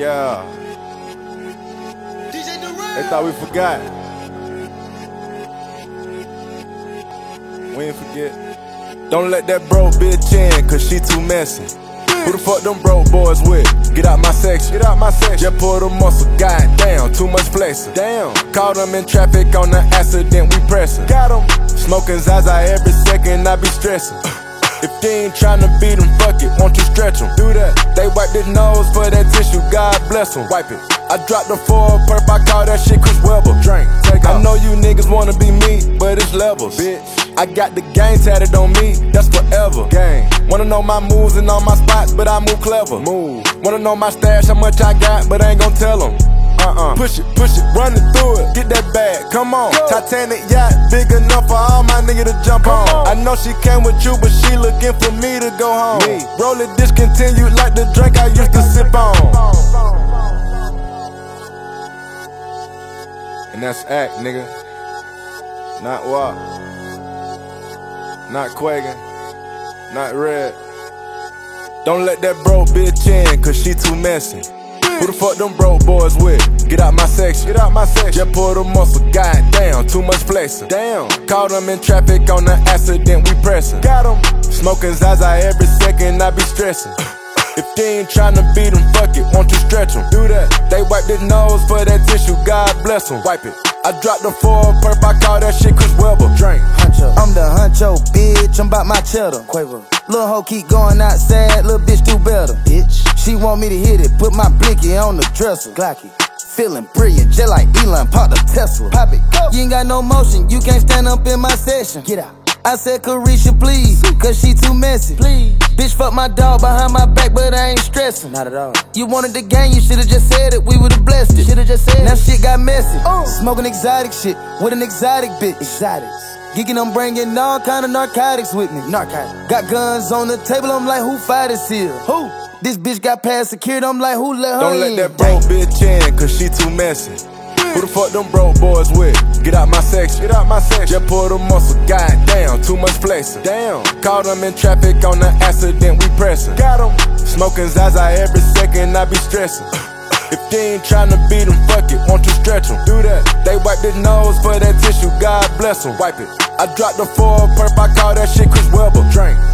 Yeah. They thought we forgot. We ain't forget. Don't let that broke bitch in, cause she too messy. Who the fuck them broke boys with? Get out my section. Get out my section. Just pull the muscle. Goddamn, too much flexing. Damn. Caught them in traffic on the accident, we pressin'. Got them. Smoking Zaza every second, I be stressin'. If they ain't tryna beat them, fuck it, won't you stretch them? Do that. They wipe their nose for that tissue, God bless them. Wipe it. I dropped the 4 perp, I call that shit Chris Webber. Drink, take off. I know you niggas wanna be me, but it's levels. Bitch. I got the game tatted on me, that's forever. Gang. Wanna know my moves and all my spots, but I move clever. Move. Wanna know my stash, how much I got, but I ain't gon' tell them. Push it, run it through it, get that bag, come on. Go. Titanic yacht, big enough for all my niggas to jump on. I know she came with you, but she looking for me to go home. Me. Roll it discontinued like the drink I used to sip on. And that's act, nigga. Not WAP. Not Quagan. Not Red. Don't let that broke bitch in, cause she too messy. Who the fuck them broke boys with? Get out my section. Get out my section. Just pull the muscle. Goddamn, too much flexing. Damn. Caught them in traffic on the accident, we pressin'. Got them. Smoking Zaza every second, I be stressin'. If they ain't tryna beat them, fuck it, won't you stretch them? Do that. They wipe their nose for that tissue, God bless them. Wipe it. I dropped the 4 perp, I call that shit Chris Webber. Drink. Huncho. I'm the huncho, bitch, I'm bout my cheddar. Quavo. Lil' hoe keep going outside, lil' bitch do better. Bitch. She want me to hit it, put my blicky on the dresser. Glocky. Feeling brilliant, just like Elon, pop the Tesla. Pop it, go. You ain't got no motion, you can't stand up in my session. Get out. I said Carisha, please, cause she too messy. Please. Bitch, fuck my dog behind my back, but I ain't stressing. Not at all. You wanted the game, you should've just said it, we would've blessed it. Should've just said now it. Shit got messy. Smoking exotic shit with an exotic bitch. Exotics. Geeking, I'm bringing all kind of narcotics with me. Narcotics. Got guns on the table, I'm like, who fired this here? Who? This bitch got past security, I'm like, who let her Don't in? let that broke bitch in, cause she too messy. Who the fuck them broke boys with? Get out my section. Get out my section. Just pull the muscle. Goddamn, too much flexing. Damn. Caught them in traffic on the accident, we pressin'. Got them. Smoking Zaza every second, I be stressin'. If they ain't tryna beat them, fuck it, won't you stretch them? Do that. They wipe their nose for that tissue, God bless them. Wipe it. I dropped the 4 perp, I call that shit Chris Webber. Drink.